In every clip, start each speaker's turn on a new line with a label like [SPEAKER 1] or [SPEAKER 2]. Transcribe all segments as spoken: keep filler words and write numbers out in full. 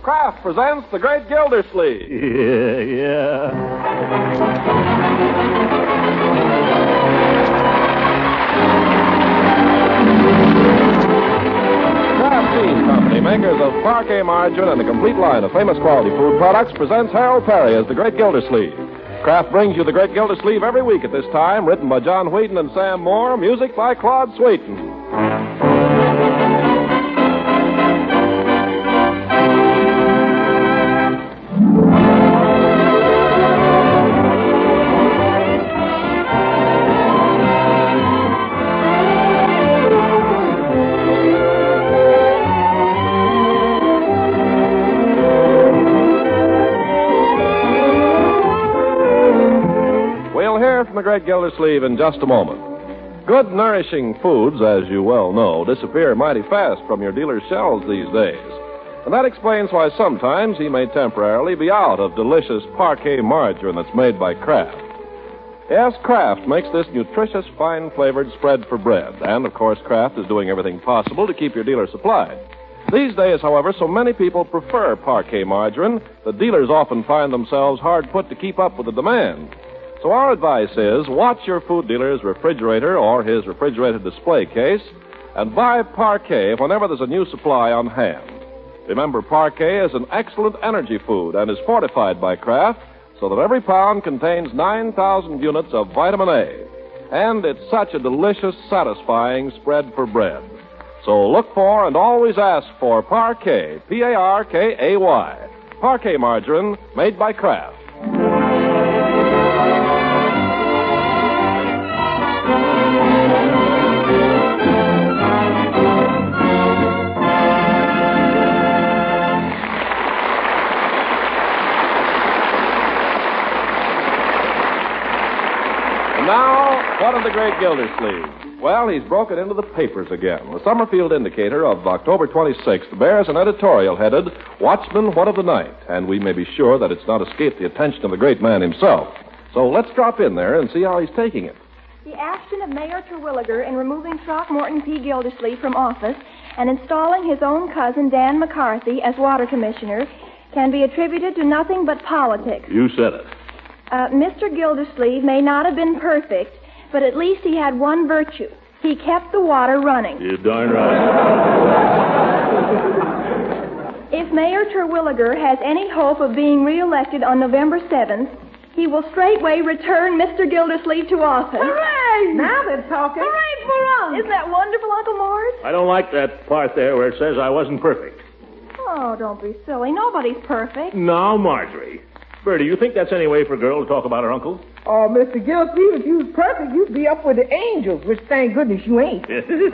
[SPEAKER 1] Kraft presents The Great Gildersleeve.
[SPEAKER 2] Yeah, yeah.
[SPEAKER 1] Kraft Cheese Company, makers of Parquet margarine and a complete line of famous quality food products, presents Harold Perry as The Great Gildersleeve. Kraft brings you The Great Gildersleeve every week at this time, written by John Whedon and Sam Moore, music by Claude Sweeten. The Great Gildersleeve in just a moment. Good, nourishing foods, as you well know, disappear mighty fast from your dealer's shelves these days. And that explains why sometimes he may temporarily be out of delicious Parquet margarine that's made by Kraft. Yes, Kraft makes this nutritious, fine-flavored spread for bread. And, of course, Kraft is doing everything possible to keep your dealer supplied. These days, however, so many people prefer Parquet margarine that dealers often find themselves hard put to keep up with the demand. So our advice is, watch your food dealer's refrigerator or his refrigerated display case and buy Parquet whenever there's a new supply on hand. Remember, Parquet is an excellent energy food and is fortified by Kraft so that every pound contains nine thousand units of vitamin A. And it's such a delicious, satisfying spread for bread. So look for and always ask for Parquet, P A R K A Y. Parquet margarine made by Kraft. Now, what of the Great Gildersleeve? Well, he's broken into the papers again. The Summerfield Indicator of October twenty-sixth bears an editorial headed, Watchman, What of the Night? And we may be sure that it's not escaped the attention of the great man himself. So let's drop in there and see how he's taking it.
[SPEAKER 3] The action of Mayor Terwilliger in removing Throckmorton P. Gildersleeve from office and installing his own cousin, Dan McCarthy, as water commissioner can be attributed to nothing but politics.
[SPEAKER 2] You said it.
[SPEAKER 3] Uh, Mister Gildersleeve may not have been perfect, but at least he had one virtue. He kept the water running.
[SPEAKER 2] You're darn right.
[SPEAKER 3] If Mayor Terwilliger has any hope of being reelected on November seventh, he will straightway return Mister Gildersleeve to office.
[SPEAKER 4] Hooray! Now they're talking. Hooray for us!
[SPEAKER 3] Isn't that wonderful, Uncle Mort?
[SPEAKER 2] I don't like that part there where it says I wasn't perfect.
[SPEAKER 3] Oh, don't be silly. Nobody's perfect.
[SPEAKER 2] Now, Marjorie. Bertie, you think that's any way for a girl to talk about her uncle?
[SPEAKER 4] Oh, Mister Gildersleeve, if you was perfect, you'd be up with the angels, which thank goodness you ain't.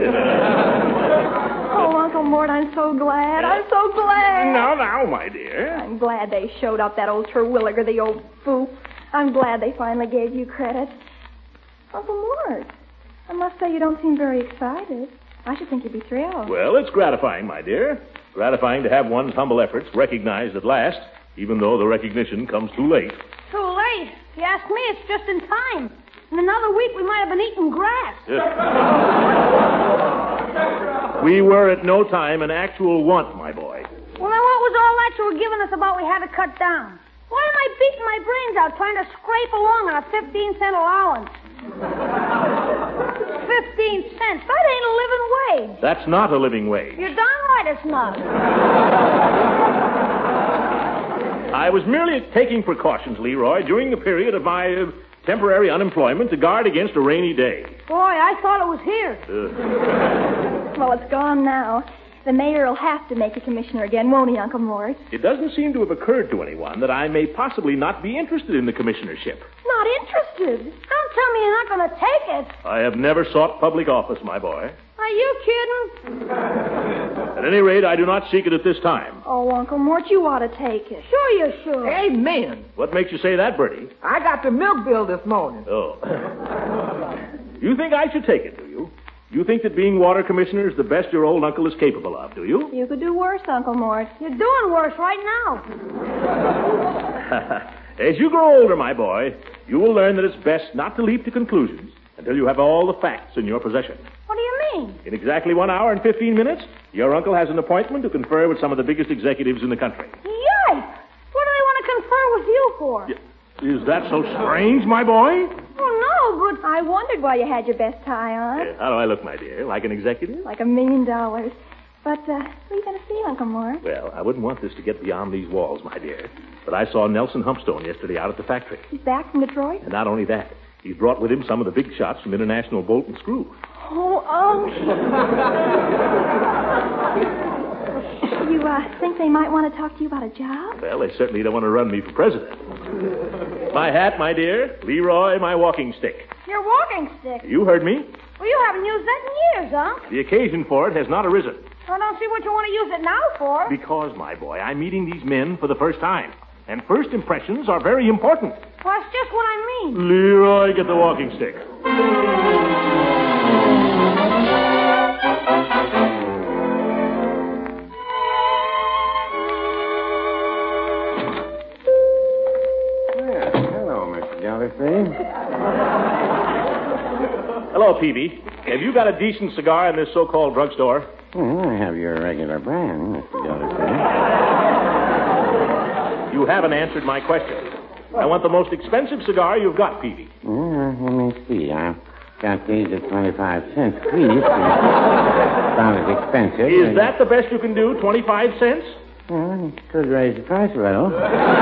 [SPEAKER 3] Oh, Uncle Mort, I'm so glad. I'm so glad.
[SPEAKER 2] Now, now, my dear.
[SPEAKER 3] I'm glad they showed up that old Terwilliger, the old fool. I'm glad they finally gave you credit. Uncle Mort, I must say you don't seem very excited. I should think you'd be thrilled.
[SPEAKER 2] Well, it's gratifying, my dear. Gratifying to have one's humble efforts recognized at last, even though the recognition comes too late.
[SPEAKER 5] Too late? If you ask me, it's just in time. In another week, we might have been eating grass.
[SPEAKER 2] We were at no time an actual want, my boy.
[SPEAKER 5] Well, then what was all that you were giving us about we had to cut down? Why am I beating my brains out trying to scrape along on a fifteen-cent allowance? Fifteen cents? That ain't a living wage.
[SPEAKER 2] That's not a living wage.
[SPEAKER 5] You're darn right it's not.
[SPEAKER 2] I was merely taking precautions, Leroy, during the period of my uh, temporary unemployment to guard against a rainy day.
[SPEAKER 5] Boy, I thought it was here.
[SPEAKER 2] Uh,
[SPEAKER 3] Well, it's gone now. The mayor will have to make you commissioner again, won't he, Uncle Mort?
[SPEAKER 2] it doesn't seem to have occurred to anyone that I may possibly not be interested in the commissionership.
[SPEAKER 3] Not interested.
[SPEAKER 5] Don't tell me you're not going to take it.
[SPEAKER 2] I have never sought public office, my boy.
[SPEAKER 5] Are you kidding?
[SPEAKER 2] At any rate, I do not seek it at this time.
[SPEAKER 3] Oh, Uncle Mort, you ought to take it.
[SPEAKER 5] Sure you should.
[SPEAKER 4] Amen.
[SPEAKER 2] What makes you say that, Bertie?
[SPEAKER 4] I got the milk bill this morning.
[SPEAKER 2] Oh. You think I should take it, do you? You think that being water commissioner is the best your old uncle is capable of, do you?
[SPEAKER 3] You could do worse, Uncle Mort.
[SPEAKER 5] You're doing worse right now.
[SPEAKER 2] As you grow older, my boy, you will learn that it's best not to leap to conclusions until you have all the facts in your possession.
[SPEAKER 5] What do you mean?
[SPEAKER 2] In exactly one hour and fifteen minutes, your uncle has an appointment to confer with some of the biggest executives in the country.
[SPEAKER 5] Yipe! What do they want to confer with you for?
[SPEAKER 2] Y- Is that so strange, my boy?
[SPEAKER 5] Oh, no, but...
[SPEAKER 3] I wondered why you had your best tie on.
[SPEAKER 2] Uh, how do I look, my dear? Like an executive?
[SPEAKER 3] Like a million dollars. But, uh, what are you going to see, Uncle Mort?
[SPEAKER 2] Well, I wouldn't want this to get beyond these walls, my dear. But I saw Nelson Humpstone yesterday out at the factory.
[SPEAKER 3] He's back from Detroit?
[SPEAKER 2] And not only that, he's brought with him some of the big shots from International Bolt and Screw.
[SPEAKER 3] Oh, Uncle. You, uh, think they might want to talk to you about a job?
[SPEAKER 2] Well, they certainly don't want to run me for president. My hat, my dear. Leroy, my walking stick.
[SPEAKER 5] Your walking stick.
[SPEAKER 2] You heard me.
[SPEAKER 5] Well, you haven't used that in years, Unc.
[SPEAKER 2] The occasion for it has not arisen.
[SPEAKER 5] I don't see what you want to use it now for.
[SPEAKER 2] Because, my boy, I'm meeting these men for the first time. And first impressions are very important.
[SPEAKER 5] Well, that's just what I mean.
[SPEAKER 2] Leroy, get the walking stick. Hello, Peavy. Have you got a decent cigar in this so-called drugstore?
[SPEAKER 6] Well, I have your regular brand, Mister Gildersleeve.
[SPEAKER 2] You haven't answered my question. I want the most expensive cigar you've got, Peavy.
[SPEAKER 6] Uh, let me see. I've got these at twenty-five cents each. About as expensive.
[SPEAKER 2] Is that the best you can do, twenty-five cents?
[SPEAKER 6] Well, it could raise the price a little.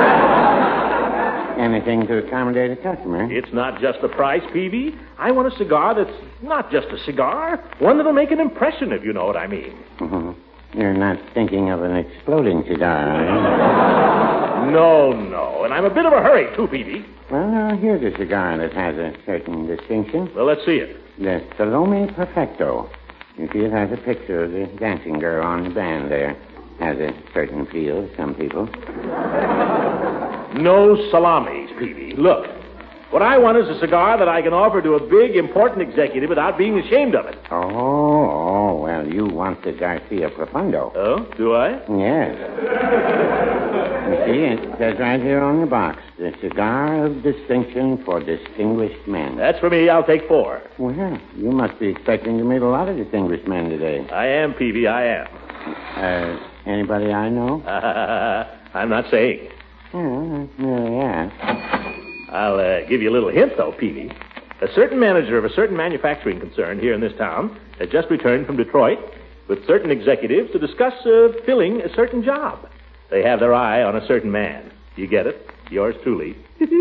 [SPEAKER 6] Anything to accommodate a customer.
[SPEAKER 2] It's not just the price, Peavy. I want a cigar that's not just a cigar. One that'll make an impression, if you know what I mean.
[SPEAKER 6] Mm-hmm. You're not thinking of an exploding cigar, are you?
[SPEAKER 2] No, no. And I'm a bit of a hurry, too, Peavy.
[SPEAKER 6] Well, now, here's a cigar that has a certain distinction.
[SPEAKER 2] Well, let's see it.
[SPEAKER 6] The Salome Perfecto. You see, it has a picture of the dancing girl on the band there. Has a certain appeal to some people.
[SPEAKER 2] No salamis, Peavy. Look, what I want is a cigar that I can offer to a big, important executive without being ashamed of it.
[SPEAKER 6] Oh, oh, well, you want the Garcia Profundo.
[SPEAKER 2] Oh, do I?
[SPEAKER 6] Yes. You see, it says right here on the box, the cigar of distinction for distinguished men.
[SPEAKER 2] That's for me. I'll take four.
[SPEAKER 6] Well, you must be expecting to meet a lot of distinguished men today.
[SPEAKER 2] I am, Peavy, I am.
[SPEAKER 6] Uh, anybody I know?
[SPEAKER 2] I'm not saying.
[SPEAKER 6] Well, I really ask.
[SPEAKER 2] I'll uh, give you a little hint, though, Peavy. A certain manager of a certain manufacturing concern here in this town has just returned from Detroit with certain executives to discuss uh, filling a certain job. They have their eye on a certain man. You get it? Yours truly.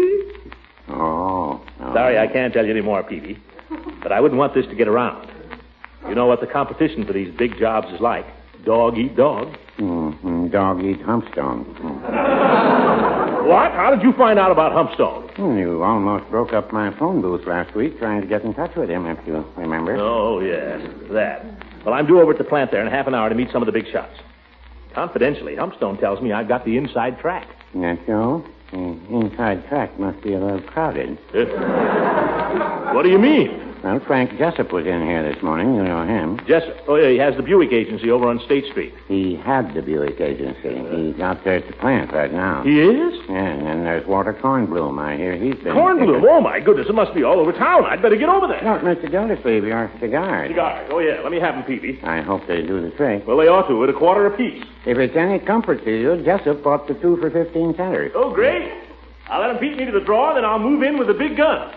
[SPEAKER 6] oh, oh.
[SPEAKER 2] Sorry, I can't tell you any more, Peavy. But I wouldn't want this to get around. You know what the competition for these big jobs is like. Dog eat dog.
[SPEAKER 6] Mm-hmm. Dog eat Humpstone.
[SPEAKER 2] What? How did you find out about Humpstone?
[SPEAKER 6] Well, you almost broke up my phone booth last week trying to get in touch with him, if you remember.
[SPEAKER 2] Oh, yes, that. Well, I'm due over at the plant there in half an hour to meet some of the big shots. Confidentially, Humpstone tells me I've got the inside track.
[SPEAKER 6] That's so? The inside track must be a little crowded.
[SPEAKER 2] Uh, what do you mean?
[SPEAKER 6] Well, Frank Jessup was in here this morning. You know him.
[SPEAKER 2] Jessup? Oh, yeah, he has the Buick agency over on State Street.
[SPEAKER 6] He had the Buick agency. He's out there at the plant right now.
[SPEAKER 2] He is?
[SPEAKER 6] Yeah, and then there's Walter Kornblum. I hear he's been...
[SPEAKER 2] Kornblum? Oh, my goodness, it must be all over town. I'd better get over there.
[SPEAKER 6] Look, Mister Gildersleeve, your cigars.
[SPEAKER 2] Cigars? Oh, yeah, let me have them, Peavy.
[SPEAKER 6] I hope they do the trick.
[SPEAKER 2] Well, they ought to, at a quarter apiece.
[SPEAKER 6] If it's any comfort to you, Jessup bought the two for fifteen centers.
[SPEAKER 2] Oh, great. I'll let him beat me to the draw, then I'll move in with a big gun.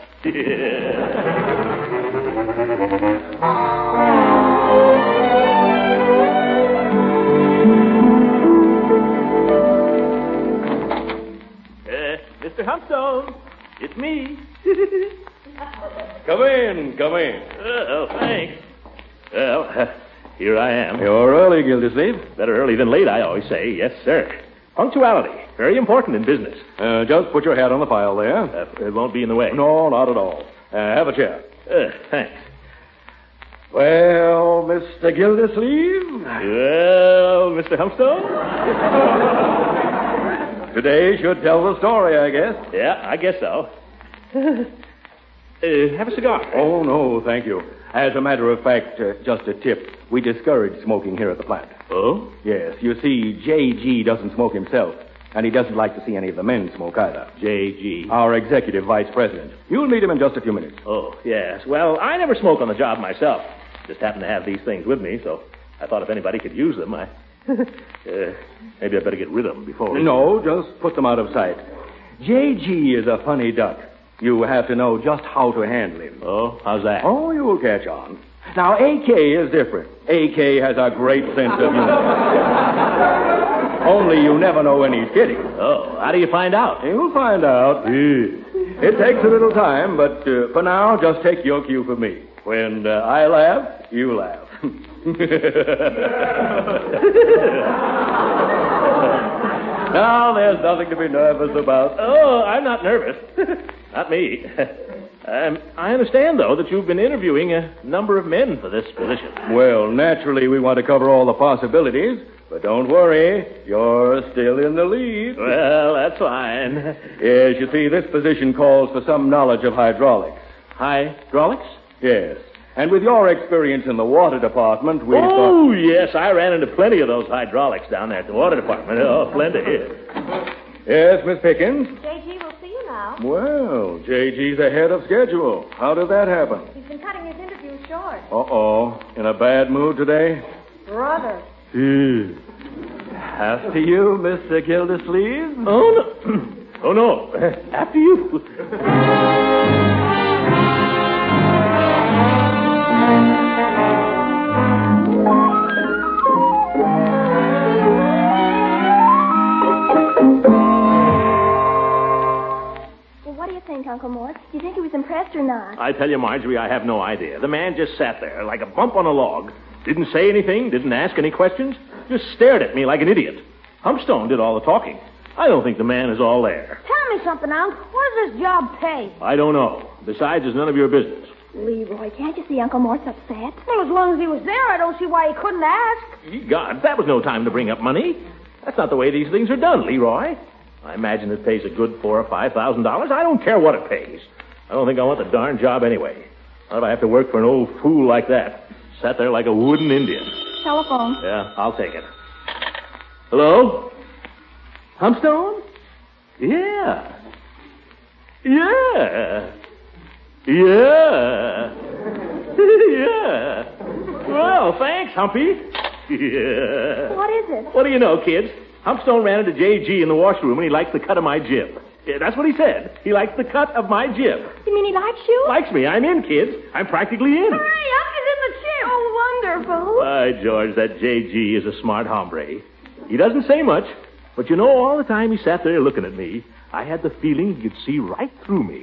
[SPEAKER 2] uh, Mister Humpstone, it's me.
[SPEAKER 7] Come in, come in.
[SPEAKER 2] Oh, thanks. Well, uh, here I am.
[SPEAKER 7] You're early, Gildersleeve.
[SPEAKER 2] Better early than late, I always say. Yes, sir. Punctuality, very important in business.
[SPEAKER 7] Uh, just put your hat on the file there.
[SPEAKER 2] Uh, it won't be in the way.
[SPEAKER 7] No, not at all. Uh, have a chair.
[SPEAKER 2] Uh, thanks.
[SPEAKER 7] Well, Mister Gildersleeve?
[SPEAKER 2] Well, Mister Humpstone?
[SPEAKER 7] Today should tell the story, I guess.
[SPEAKER 2] Yeah, I guess so. uh, have a cigar.
[SPEAKER 7] Oh, no, thank you. As a matter of fact, uh, just a tip. We discourage smoking here at the plant.
[SPEAKER 2] Oh?
[SPEAKER 7] Yes, you see, J G doesn't smoke himself, and he doesn't like to see any of the men smoke either.
[SPEAKER 2] J G.
[SPEAKER 7] Our executive vice president. You'll meet him in just a few minutes.
[SPEAKER 2] Oh, yes. Well, I never smoke on the job myself. Just happen to have these things with me, so I thought if anybody could use them, I... uh, maybe I'd better get rid of them before... We...
[SPEAKER 7] No, just put them out of sight. J G is a funny duck. You have to know just how to handle him.
[SPEAKER 2] Oh, how's that?
[SPEAKER 7] Oh, you'll catch on. Now, A K is different. A K has a great sense of humor. Only you never know when he's kidding.
[SPEAKER 2] Oh, how do you find out?
[SPEAKER 7] You'll find out. It takes a little time, but uh, for now, just take your cue from me. When uh, I laugh, you laugh. Now, there's nothing to be nervous about.
[SPEAKER 2] Oh, I'm not nervous. Not me. Um, I understand, though, that you've been interviewing a number of men for this position.
[SPEAKER 7] Well, naturally, we want to cover all the possibilities. But don't worry, you're still in the lead.
[SPEAKER 2] Well, that's fine.
[SPEAKER 7] Yes, you see, this position calls for some knowledge of hydraulics.
[SPEAKER 2] Hydraulics?
[SPEAKER 7] Yes. And with your experience in the water department, we
[SPEAKER 2] Oh,
[SPEAKER 7] thought...
[SPEAKER 2] yes, I ran into plenty of those hydraulics down there at the water department. Oh, plenty.
[SPEAKER 7] Yes, Miss Pickens?
[SPEAKER 8] J G will see you now.
[SPEAKER 7] Well, J G's ahead of schedule. How did that happen?
[SPEAKER 8] He's been cutting his interview short.
[SPEAKER 7] Uh-oh. In a bad mood today?
[SPEAKER 8] Brother.
[SPEAKER 7] After you, Mister Gildersleeve?
[SPEAKER 2] Oh, no. Oh, no. After you.
[SPEAKER 3] Uncle Mort? Do you think he was impressed or not?
[SPEAKER 2] I tell you, Marjorie, I have no idea. The man just sat there like a bump on a log. Didn't say anything, didn't ask any questions, just stared at me like an idiot. Humpstone did all the talking. I don't think the man is all there.
[SPEAKER 5] Tell me something, Unc. What does this job pay?
[SPEAKER 2] I don't know. Besides, it's none of your business.
[SPEAKER 3] Leroy, can't you see Uncle Mort's upset?
[SPEAKER 5] Well, as long as he was there, I don't see why he couldn't ask.
[SPEAKER 2] Ye gods, that was no time to bring up money. That's not the way these things are done, Leroy. I imagine it pays a good four or five thousand dollars. I don't care what it pays. I don't think I want the darn job anyway. Not if I have to work for an old fool like that. Sat there like a wooden Indian.
[SPEAKER 3] Telephone.
[SPEAKER 2] Yeah, I'll take it. Hello? Humpstone? Yeah. Yeah. Yeah. Yeah. Well, thanks, Humpy. Yeah.
[SPEAKER 3] What is it?
[SPEAKER 2] What do you know, kids? Humpstone ran into J G in the washroom, and he likes the cut of my jib. Yeah, that's what he said. He likes the cut of my jib.
[SPEAKER 3] You mean he likes you?
[SPEAKER 2] Likes me. I'm in, kids. I'm practically in.
[SPEAKER 5] Hurry up, he's in the chip.
[SPEAKER 3] Oh, wonderful.
[SPEAKER 2] By George, that J G is a smart hombre. He doesn't say much, but you know, all the time he sat there looking at me, I had the feeling he could see right through me.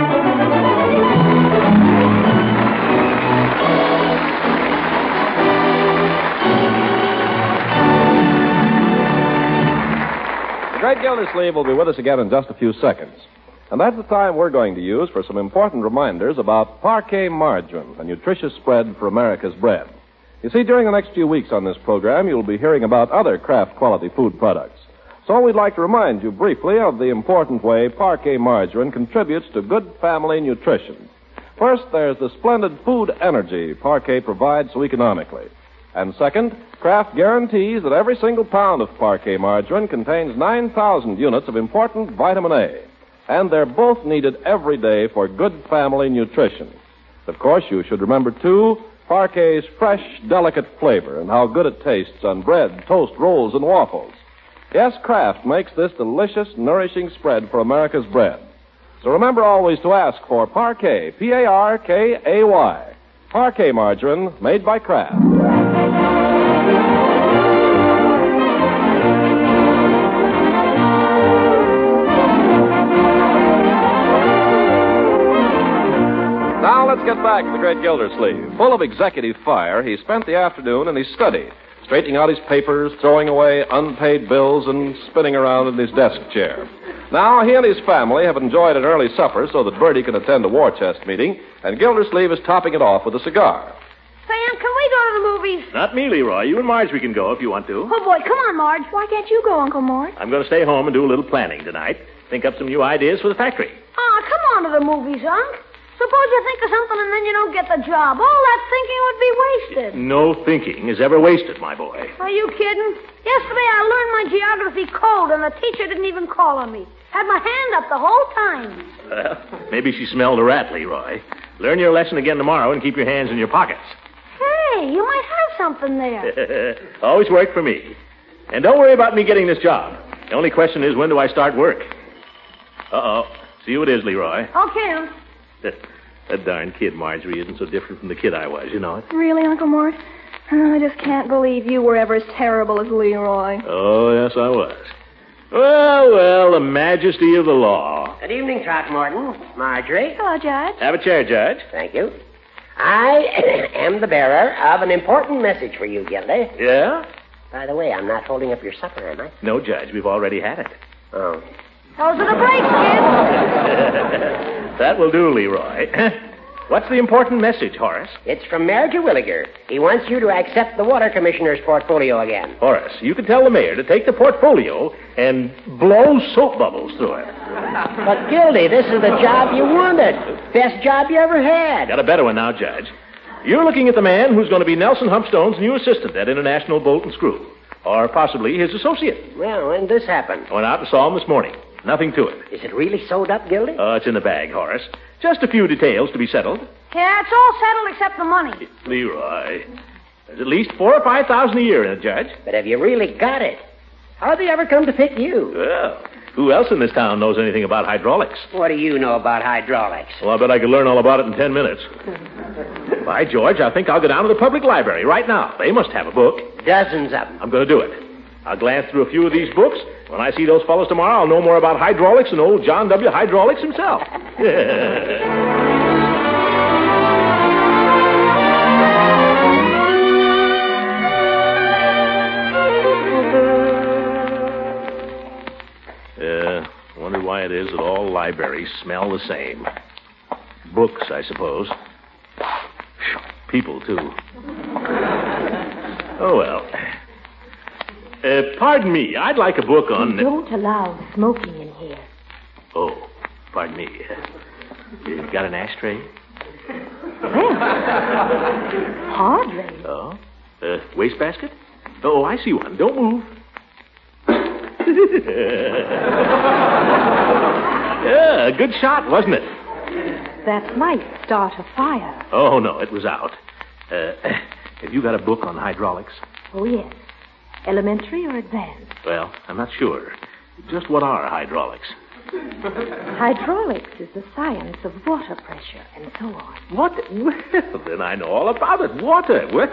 [SPEAKER 1] The Great Gildersleeve will be with us again in just a few seconds. And that's the time we're going to use for some important reminders about Parquet Margarine, a nutritious spread for America's bread. You see, during the next few weeks on this program, you'll be hearing about other Kraft quality food products. So we'd like to remind you briefly of the important way Parquet Margarine contributes to good family nutrition. First, there's the splendid food energy Parquet provides so economically. And second, Kraft guarantees that every single pound of Parquet margarine contains nine thousand units of important vitamin A. And they're both needed every day for good family nutrition. Of course, you should remember, too, Parquet's fresh, delicate flavor and how good it tastes on bread, toast, rolls, and waffles. Yes, Kraft makes this delicious, nourishing spread for America's bread. So remember always to ask for Parquet, P A R K A Y. Parquet margarine made by Kraft. Now let's get back to the Great Gildersleeve. Full of executive fire, he spent the afternoon in his study, straightening out his papers, throwing away unpaid bills, and spinning around in his desk chair. Now, he and his family have enjoyed an early supper so that Bertie can attend a war chest meeting, and Gildersleeve is topping it off with a cigar.
[SPEAKER 5] Sam, can we go to the movies?
[SPEAKER 2] Not me, Leroy. You and Marjorie can go if you want to.
[SPEAKER 5] Oh, boy, come on, Marge.
[SPEAKER 3] Why can't you go, Uncle Mort?
[SPEAKER 2] I'm going to stay home and do a little planning tonight. Think up some new ideas for the factory.
[SPEAKER 5] Oh, come on to the movies, Unc. Suppose you think of something and then you don't get the job. All that thinking would be wasted.
[SPEAKER 2] No thinking is ever wasted, my boy.
[SPEAKER 5] Are you kidding? Yesterday I learned my geography cold and the teacher didn't even call on me. Had my hand up the whole time.
[SPEAKER 2] Well, maybe she smelled a rat, Leroy. Learn your lesson again tomorrow and keep your hands in your pockets.
[SPEAKER 5] Say, you might have something there.
[SPEAKER 2] Always worked for me. And don't worry about me getting this job. The only question is, when do I start work? Uh-oh. See who it is, Leroy.
[SPEAKER 5] Okay, Unc.
[SPEAKER 2] That darn kid, Marjorie, isn't so different from the kid I was, you know it.
[SPEAKER 3] Really, Uncle Mort? Oh, I just can't believe you were ever as terrible as Leroy.
[SPEAKER 2] Oh, yes, I was. Well, well, the majesty of the law.
[SPEAKER 9] Good evening, Throckmorton. Marjorie.
[SPEAKER 3] Hello, Judge.
[SPEAKER 2] Have a chair, Judge.
[SPEAKER 9] Thank you. I am the bearer of an important message for you, Gildy.
[SPEAKER 2] Yeah?
[SPEAKER 9] By the way, I'm not holding up your supper, am I?
[SPEAKER 2] No, Judge, we've already had it.
[SPEAKER 9] Oh.
[SPEAKER 5] Those are the brakes, kid.
[SPEAKER 2] That will do, Leroy. What's the important message, Horace?
[SPEAKER 9] It's from Mayor Terwilliger. He wants you to accept the water commissioner's portfolio again.
[SPEAKER 2] Horace, you can tell the mayor to take the portfolio and blow soap bubbles through it.
[SPEAKER 9] But, Gildy, this is the job you wanted. Best job you ever had.
[SPEAKER 2] Got a better one now, Judge. You're looking at the man who's going to be Nelson Humpstone's new assistant at International Bolt and Screw. Or possibly his associate.
[SPEAKER 9] Well, when did this happen?
[SPEAKER 2] I went out and saw him this morning. Nothing to it.
[SPEAKER 9] Is it really sewed up, Gildy?
[SPEAKER 2] Oh, it's in the bag, Horace. Just a few details to be settled.
[SPEAKER 5] Yeah, it's all settled except the money.
[SPEAKER 2] Leroy, there's at least four or five thousand a year in it, Judge.
[SPEAKER 9] But have you really got it? How'd they ever come to pick you?
[SPEAKER 2] Well, who else in this town knows anything about hydraulics?
[SPEAKER 9] What do you know about hydraulics?
[SPEAKER 2] Well, I bet I could learn all about it in ten minutes. By George, I think I'll go down to the public library right now. They must have a book.
[SPEAKER 9] Dozens of them.
[SPEAKER 2] I'm going to do it. I'll glance through a few of these books. When I see those fellows tomorrow, I'll know more about hydraulics than old John W. Hydraulics himself. Yeah, wonder why it is that all libraries smell the same. Books, I suppose. People, too. Oh, well. Uh, pardon me. I'd like a book on...
[SPEAKER 8] We don't allow smoking in here.
[SPEAKER 2] Oh, pardon me. Uh, you got an ashtray?
[SPEAKER 8] Well, hardly.
[SPEAKER 2] Oh? Uh, wastebasket? Oh, I see one. Don't move. Yeah, a good shot, wasn't it?
[SPEAKER 8] That might start a fire.
[SPEAKER 2] Oh, no, it was out. Uh, have you got a book on hydraulics?
[SPEAKER 8] Oh, yes. Elementary or advanced?
[SPEAKER 2] Well, I'm not sure. Just what are hydraulics?
[SPEAKER 8] Hydraulics is the science of water pressure and so on.
[SPEAKER 2] What? Well, then I know all about it. Water. Well,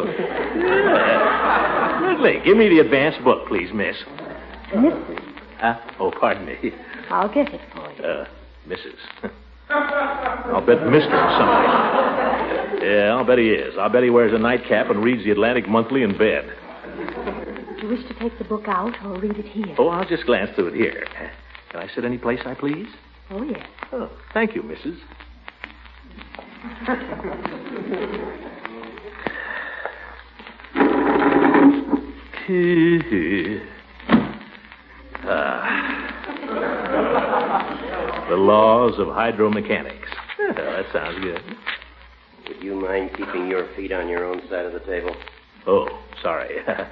[SPEAKER 2] yeah. Certainly. Give me the advanced book, please, miss.
[SPEAKER 8] Missus
[SPEAKER 2] Uh, oh, pardon me.
[SPEAKER 8] I'll get it for you.
[SPEAKER 2] Uh, Missus I'll bet Mister or something. Yeah, I'll bet he is. I'll bet he wears a nightcap and reads the Atlantic Monthly in bed.
[SPEAKER 8] Do you wish to take the book out or read it here?
[SPEAKER 2] Oh, I'll just glance through it here. Can I sit any place I please?
[SPEAKER 8] Oh, yes.
[SPEAKER 2] Oh, thank you, Missus ah. The laws of hydromechanics. Oh, that sounds good.
[SPEAKER 9] Would you mind keeping your feet on your own side of the table?
[SPEAKER 2] Oh, sorry. uh,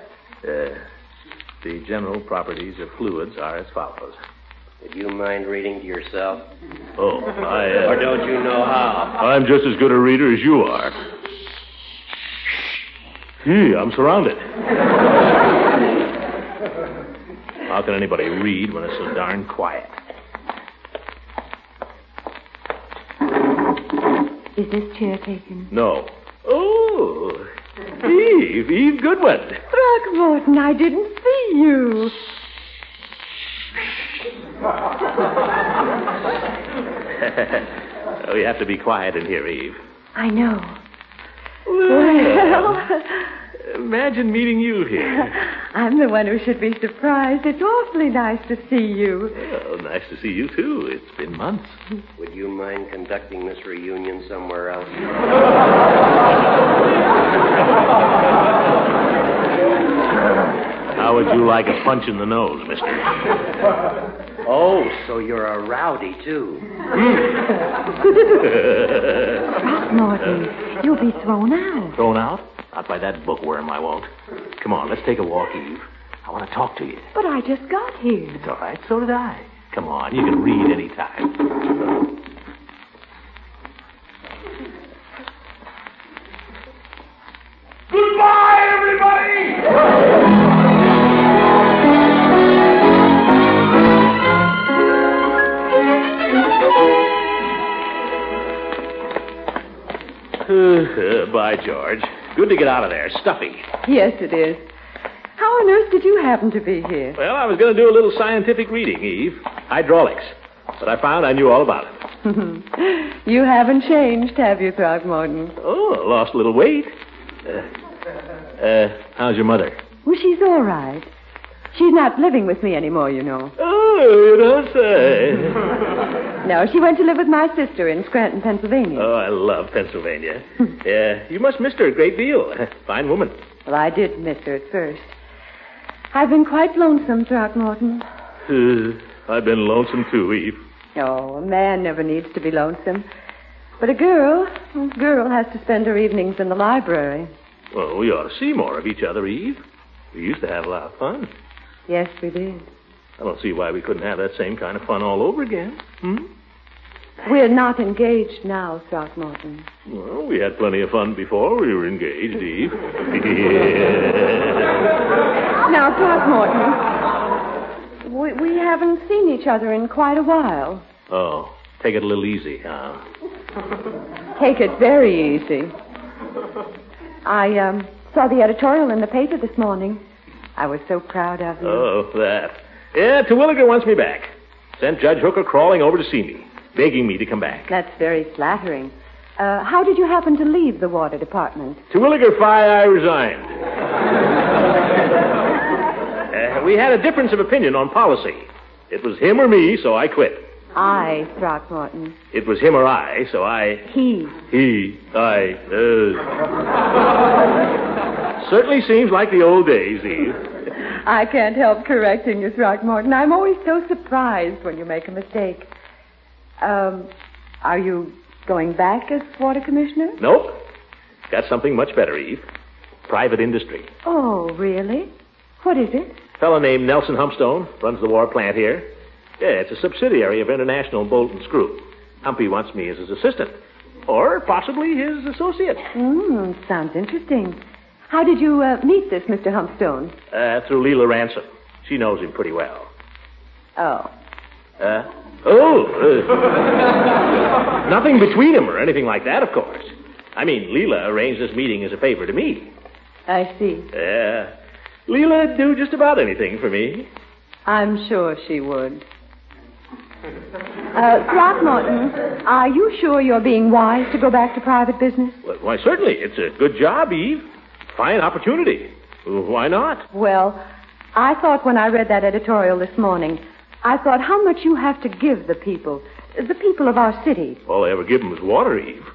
[SPEAKER 2] the general properties of fluids are as follows.
[SPEAKER 9] Would you mind reading to yourself?
[SPEAKER 2] Oh, I... Uh,
[SPEAKER 9] or don't you know how?
[SPEAKER 2] I'm just as good a reader as you are. Gee, I'm surrounded. How can anybody read when it's so darn quiet?
[SPEAKER 8] Is this chair taken?
[SPEAKER 2] No. Oh, Eve, Eve Goodwin.
[SPEAKER 8] Throckmorton, I didn't see you.
[SPEAKER 2] Oh, you have to be quiet in here, Eve.
[SPEAKER 8] I know.
[SPEAKER 2] Well, imagine meeting you here.
[SPEAKER 8] I'm the one who should be surprised. It's awfully nice to see you.
[SPEAKER 2] Well, nice to see you, too. It's been months.
[SPEAKER 9] Would you mind conducting this reunion somewhere else?
[SPEAKER 2] How would you like a punch in the nose, mister?
[SPEAKER 9] Oh, so you're a rowdy, too.
[SPEAKER 8] Throckmorton, you'll be thrown out.
[SPEAKER 2] Thrown out? Not by that bookworm, I won't. Come on, let's take a walk, Eve. I want to talk to you.
[SPEAKER 8] But I just got here.
[SPEAKER 2] It's all right. So did I. Come on, you can read any time. by George. Good to get out of there. Stuffy.
[SPEAKER 10] Yes, it is. How on earth did you happen to be here?
[SPEAKER 2] Well, I was going to do a little scientific reading, Eve. Hydraulics. But I found I knew all about it.
[SPEAKER 10] You haven't changed, have you, Throckmorton?
[SPEAKER 2] Oh, I lost a little weight. Uh, uh, how's your mother?
[SPEAKER 10] Well, she's all right. She's not living with me anymore, you know.
[SPEAKER 2] Oh, you don't say.
[SPEAKER 10] No, she went to live with my sister in Scranton, Pennsylvania.
[SPEAKER 2] Oh, I love Pennsylvania. Yeah, you must miss her a great deal. Fine woman.
[SPEAKER 10] Well, I did miss her at first. I've been quite lonesome, Throckmorton.
[SPEAKER 2] Uh, I've been lonesome too, Eve.
[SPEAKER 10] Oh, a man never needs to be lonesome. But a girl, a girl has to spend her evenings in the library.
[SPEAKER 2] Well, we ought to see more of each other, Eve. We used to have a lot of fun.
[SPEAKER 10] Yes, we did.
[SPEAKER 2] I don't see why we couldn't have that same kind of fun all over again. Hmm?
[SPEAKER 10] We're not engaged now, Throckmorton.
[SPEAKER 2] Well, we had plenty of fun before we were engaged, Eve.
[SPEAKER 10] Now, Throckmorton, we, we haven't seen each other in quite a while.
[SPEAKER 2] Oh, take it a little easy, huh?
[SPEAKER 10] Take it very easy. I um, saw the editorial in the paper this morning. I was so proud of you.
[SPEAKER 2] Oh, that. Yeah, Terwilliger wants me back. Sent Judge Hooker crawling over to see me, begging me to come back.
[SPEAKER 10] That's very flattering. Uh, how did you happen to leave the water department?
[SPEAKER 2] Terwilliger fired, I resigned. uh, we had a difference of opinion on policy. It was him or me, so I quit.
[SPEAKER 10] I, Throckmorton.
[SPEAKER 2] It was him or I, so I...
[SPEAKER 10] He.
[SPEAKER 2] He. I. Uh... Certainly seems like the old days, Eve.
[SPEAKER 10] I can't help correcting you, Throckmorton. I'm always so surprised when you make a mistake. Um, are you going back as water commissioner?
[SPEAKER 2] Nope. Got something much better, Eve. Private industry.
[SPEAKER 10] Oh, really? What is it?
[SPEAKER 2] A fellow named Nelson Humpstone runs the war plant here. Yeah, it's a subsidiary of International Bolt and Screw. Humpy wants me as his assistant. Or possibly his associate.
[SPEAKER 10] Hmm, sounds interesting. How did you uh, meet this Mister Humpstone?
[SPEAKER 2] Uh, through Leela Ransom. She knows him pretty well.
[SPEAKER 10] Oh.
[SPEAKER 2] Uh, oh. Uh, nothing between them or anything like that, of course. I mean, Leela arranged this meeting as a favor to me.
[SPEAKER 10] I see.
[SPEAKER 2] Yeah. Uh, Leela'd do just about anything for me.
[SPEAKER 10] I'm sure she would. Uh, Throckmorton, are you sure you're being wise to go back to private business?
[SPEAKER 2] Well, why, certainly. It's a good job, Eve. Fine opportunity. Why not?
[SPEAKER 10] Well, I thought when I read that editorial this morning, I thought how much you have to give the people, the people of our city.
[SPEAKER 2] All I ever give them is water, Eve.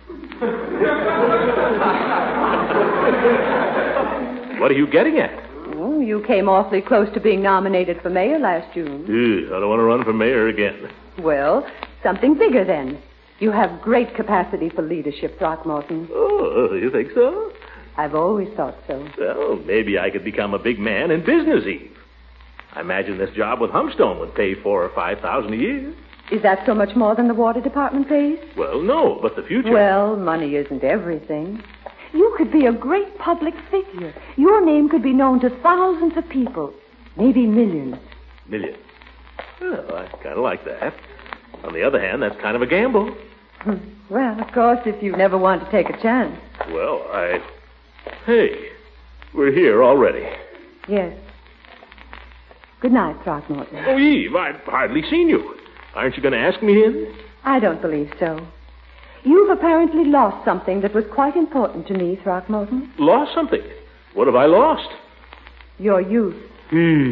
[SPEAKER 2] What are you getting at?
[SPEAKER 10] Oh, you came awfully close to being nominated for mayor last June.
[SPEAKER 2] Ew, I don't want to run for mayor again.
[SPEAKER 10] Well, something bigger then. You have great capacity for leadership, Throckmorton.
[SPEAKER 2] Oh, you think so?
[SPEAKER 10] I've always thought so.
[SPEAKER 2] Well, maybe I could become a big man in business, Eve. I imagine this job with Humpstone would pay four or five thousand a year.
[SPEAKER 10] Is that so much more than the water department pays?
[SPEAKER 2] Well, no, but the future.
[SPEAKER 10] Well, money isn't everything. You could be a great public figure. Your name could be known to thousands of people, maybe millions.
[SPEAKER 2] Millions? Well, I kind of like that. On the other hand, that's kind of a gamble.
[SPEAKER 10] Well, of course, if you never want to take a chance.
[SPEAKER 2] Well, I... Hey, we're here already.
[SPEAKER 10] Yes. Good night, Throckmorton.
[SPEAKER 2] Oh, Eve, I've hardly seen you. Aren't you going to ask me in?
[SPEAKER 10] I don't believe so. You've apparently lost something that was quite important to me, Throckmorton.
[SPEAKER 2] Lost something? What have I lost?
[SPEAKER 10] Your youth.
[SPEAKER 2] Hmm.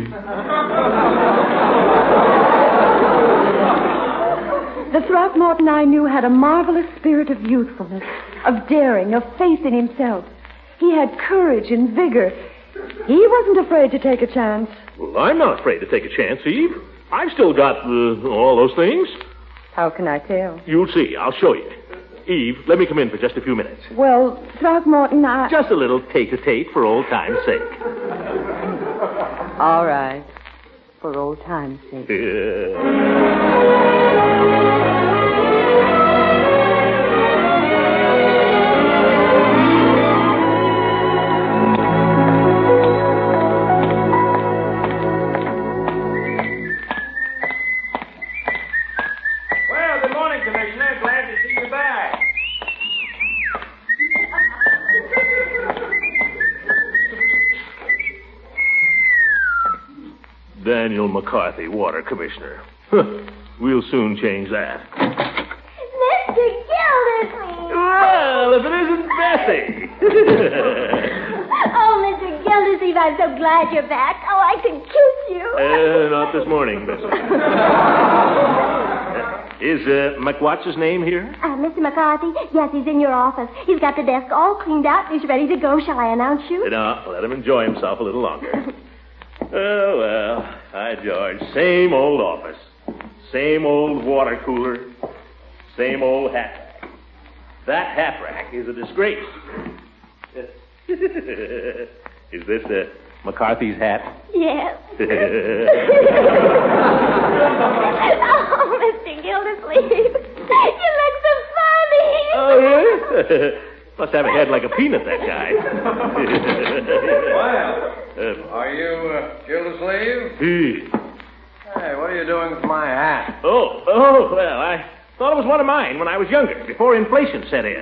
[SPEAKER 10] The Throckmorton I knew had a marvelous spirit of youthfulness, of daring, of faith in himself. He had courage and vigor. He wasn't afraid to take a chance.
[SPEAKER 2] Well, I'm not afraid to take a chance, Eve. I've still got uh, all those things.
[SPEAKER 10] How can I tell?
[SPEAKER 2] You'll see. I'll show you. Eve, let me come in for just a few minutes.
[SPEAKER 10] Well, Throckmorton, I...
[SPEAKER 2] Just a little tete-a-tete for old time's sake.
[SPEAKER 10] All right. For old time's sake.
[SPEAKER 2] Daniel McCarthy, Water Commissioner. We'll soon change that.
[SPEAKER 11] Mister Gildersleeve!
[SPEAKER 2] Well, if it isn't Bessie!
[SPEAKER 11] Oh, Mister Gildersleeve, I'm so glad you're back. Oh, I could kiss you.
[SPEAKER 2] Uh, not this morning, Bessie. Is uh, McWhat's name here?
[SPEAKER 11] Uh, Mister McCarthy, yes, he's in your office. He's got the desk all cleaned out and he's ready to go. Shall I announce you?
[SPEAKER 2] No, let him enjoy himself a little longer. Oh, well. Hi, George. Same old office. Same old water cooler. Same old hat rack. That hat rack is a disgrace. Is this uh, McCarthy's hat?
[SPEAKER 11] Yes. Oh, Mister Gildersleeve, you look so funny.
[SPEAKER 2] Oh, really? Must have a head like a peanut, that guy.
[SPEAKER 12] Well,
[SPEAKER 2] uh,
[SPEAKER 12] are you uh, Gildersleeve?
[SPEAKER 2] He.
[SPEAKER 12] Hey, what are you doing with my hat?
[SPEAKER 2] Oh, oh, well, I thought it was one of mine when I was younger, before inflation set in.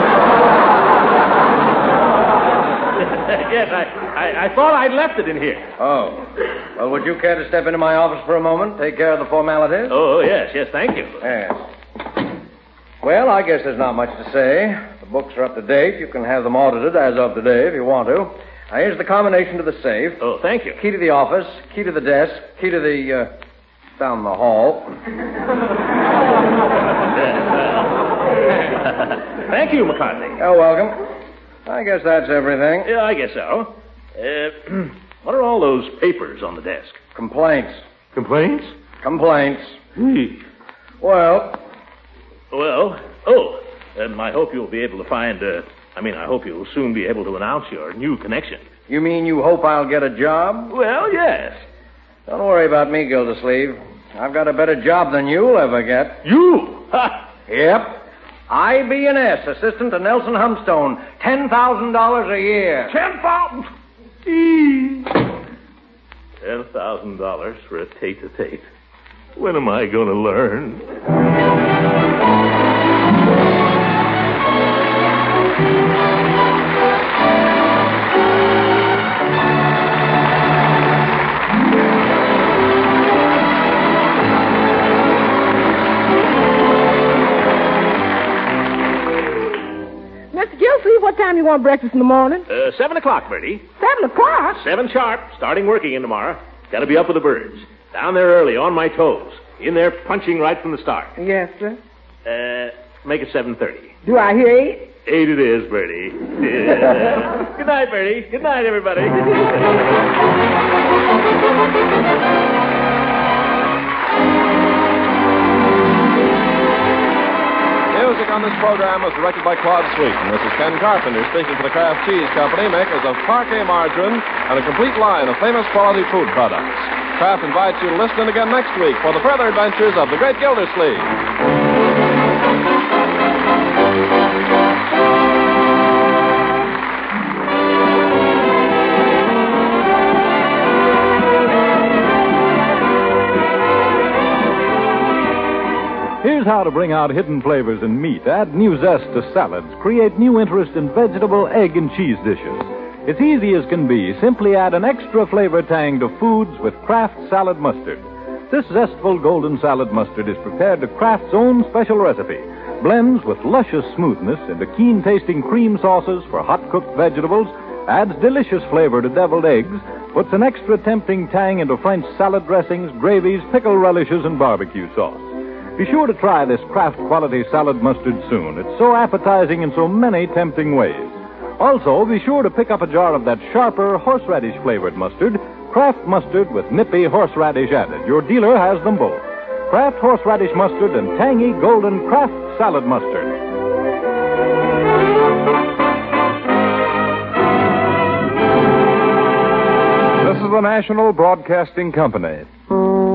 [SPEAKER 2] Yes, I, I, I thought I'd left it in here.
[SPEAKER 12] Oh. Well, would you care to step into my office for a moment? Take care of the formalities?
[SPEAKER 2] Oh, yes, yes, thank you.
[SPEAKER 12] Yes. Well, I guess there's not much to say. The books are up to date. You can have them audited as of today if you want to. Now, here's the combination to the safe.
[SPEAKER 2] Oh, thank you.
[SPEAKER 12] Key to the office, key to the desk, key to the, uh, down the hall.
[SPEAKER 2] Thank you, McCarthy.
[SPEAKER 12] You're welcome. I guess that's everything.
[SPEAKER 2] Yeah, I guess so. Uh, what are all those papers on the desk?
[SPEAKER 12] Complaints.
[SPEAKER 2] Complaints?
[SPEAKER 12] Complaints.
[SPEAKER 2] Hmm.
[SPEAKER 12] Well.
[SPEAKER 2] Well, oh, um, I hope you'll be able to find, uh, I mean, I hope you'll soon be able to announce your new connection.
[SPEAKER 12] You mean you hope I'll get a job?
[SPEAKER 2] Well, yes.
[SPEAKER 12] Don't worry about me, Gildersleeve. I've got a better job than you'll ever get.
[SPEAKER 2] You? Ha!
[SPEAKER 12] Yep. I B and S, assistant to Nelson Humstone, ten thousand dollars a year.
[SPEAKER 2] Ten thousand? Ten thousand dollars for a tete-a-tete. When am I going to learn?
[SPEAKER 4] What time you want breakfast in the morning?
[SPEAKER 2] Uh, seven o'clock, Bertie.
[SPEAKER 4] Seven o'clock?
[SPEAKER 2] Seven sharp. Starting working in tomorrow. Got to be up with the birds. Down there early, on my toes. In there punching right from the start.
[SPEAKER 4] Yes, sir.
[SPEAKER 2] Uh, make it seven thirty.
[SPEAKER 4] Do I hear eight?
[SPEAKER 2] Eight it is, Bertie. Good night, Bertie. Good night, everybody.
[SPEAKER 1] Music on this program was directed by Claude Sweeten. This is Ken Carpenter speaking for the Kraft Cheese Company, makers of Parquet margarine and a complete line of famous quality food products. Kraft invites you to listen in again next week for the further adventures of the Great Gildersleeve.
[SPEAKER 13] Here's how to bring out hidden flavors in meat, add new zest to salads, create new interest in vegetable, egg, and cheese dishes. It's easy as can be. Simply add an extra flavor tang to foods with Kraft Salad Mustard. This zestful golden salad mustard is prepared to Kraft's own special recipe. Blends with luscious smoothness into keen-tasting cream sauces for hot-cooked vegetables, adds delicious flavor to deviled eggs, puts an extra tempting tang into French salad dressings, gravies, pickle relishes, and barbecue sauce. Be sure to try this Kraft quality salad mustard soon. It's so appetizing in so many tempting ways. Also, be sure to pick up a jar of that sharper horseradish-flavored mustard, Kraft mustard with nippy horseradish added. Your dealer has them both. Kraft horseradish mustard and tangy golden Kraft salad mustard.
[SPEAKER 14] This is the National Broadcasting Company.